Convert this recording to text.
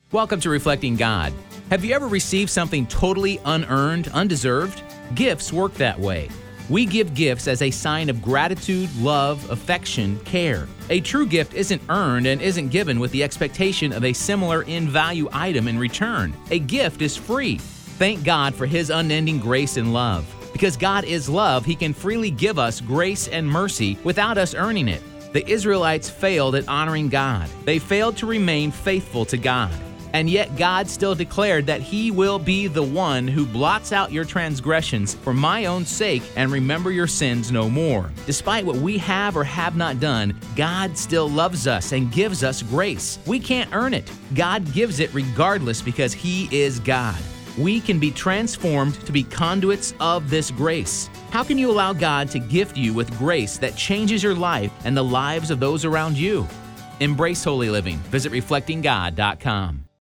Welcome to Reflecting God. Have you ever received something totally unearned, undeserved? Gifts work that way. We give gifts as a sign of gratitude, love, affection, care. A true gift isn't earned and isn't given with the expectation of a similar in-value item in return. A gift is free. Thank God for His unending grace and love. Because God is love, He can freely give us grace and mercy without us earning it. The Israelites failed at honoring God. They failed to remain faithful to God. And yet God still declared that He will be the one who blots out your transgressions for my own sake and remember your sins no more. Despite what we have or have not done, God still loves us and gives us grace. We can't earn it. God gives it regardless because He is God. We can be transformed to be conduits of this grace. How can you allow God to gift you with grace that changes your life and the lives of those around you? Embrace holy living. Visit reflectinggod.com.